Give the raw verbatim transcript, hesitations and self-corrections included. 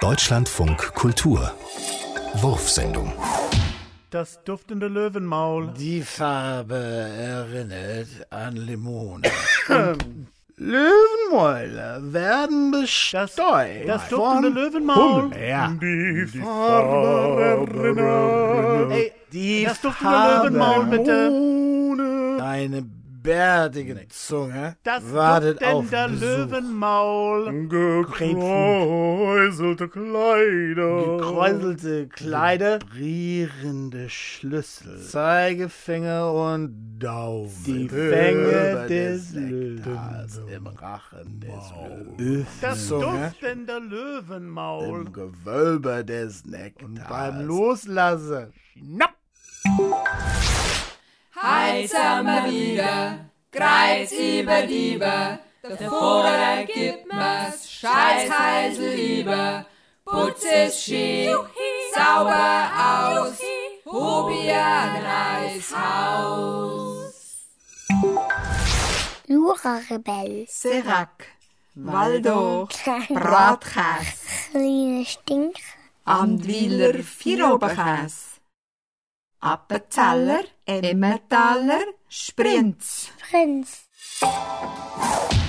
Deutschlandfunk Kultur Wurfsendung. Das duftende Löwenmaul. Die Farbe erinnert an Limone. Löwenmäuler werden bestäubt. Das duftende Löwenmaul. Hummel, ja. Die Farbe erinnert. Ey, Die das duftende Farbe Löwenmaul, bitte. Deine bärtige Zunge Das wartet auf duftende Besuch. Löwenmaul. Gekräuselte Kleider. Gekräuselte Kleider, Vibrierende Schlüssel. Zeigefinger und Daumen. Die Fänge des Nektars im Rachen des Löwen. Das Zunge duftende Löwenmaul. im Gewölbe des Nektars. Und beim Loslassen. Schnapp! Heit sind wir wieder, Kreuz über Diebe, der Vogel gibt mir's, scheiß Heisel lieber, putz es schön, sauber aus, hob ihr ein neues Haus. Jura-Rebell. Serac, Waldorf, Kleine Bratkäse, Stinker. Andwiler Vieroberkäse, Appenzeller, Emmentaler, Sprinz. Prinz.